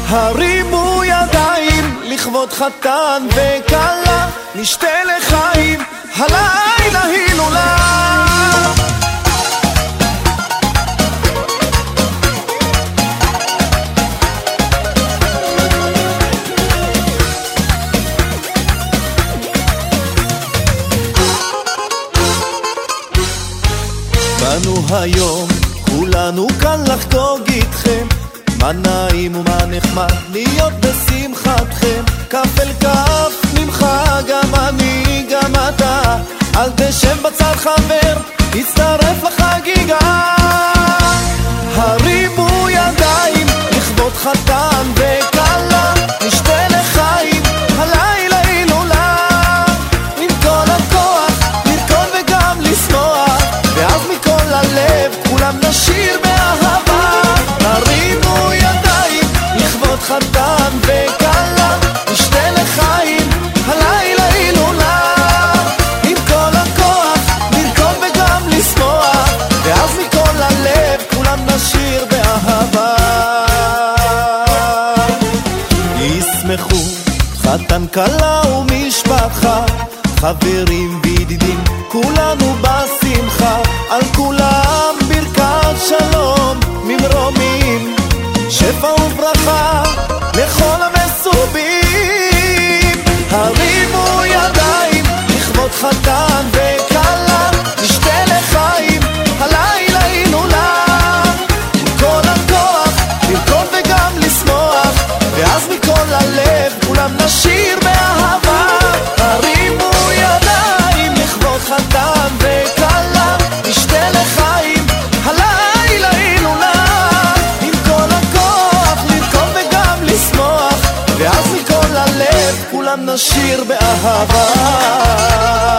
הרימו ידיים לכבוד חתן וכלה, נשתה לחיים, הלילה הילולה. באנו היום כולנו כאן לחגוג איתכם, מה נעים ומה נחמד להיות בשמחתכם. כף אל כף ממך גם אני גם אתה, אל תשב בצד חבר, תצטרף לחגיגה. הרימו ידיים לכבוד חתן וכלה, נשתה לחיים, הלילה הילולה. עם כל הכוח לרקוד וגם לשמוח, ואז מכל הלב כולם נשיר באהבה. הרימו ידיים לכבוד חתן וכלה, נשתה לחיים, הלילה הילולה. עם כל הכוח לרקוד וגם לשמוח, ואז מכל הלב כולם נשיר באהבה. ישמחו חתן כלה ומשפחה, חברים וידידים כולנו בשמחה, על כולם ברכת שלום ממרומים, שפע וברכה לכל המסובים. הרימו ידיים לכבוד חתן וכלה, נשתה לחיים, הלילה הילולה. עם כל הכוח לרקוד וגם לשמוח, ואז מכל הלב כולם נשיר באהבה. הרימו ידיים לכבוד חתן וכלה, נשתה לחיים, הלילה הילולה. עם כל הכוח לרקוד וגם לשמוח, ואז מכל הלב כולם נשיר באהבה.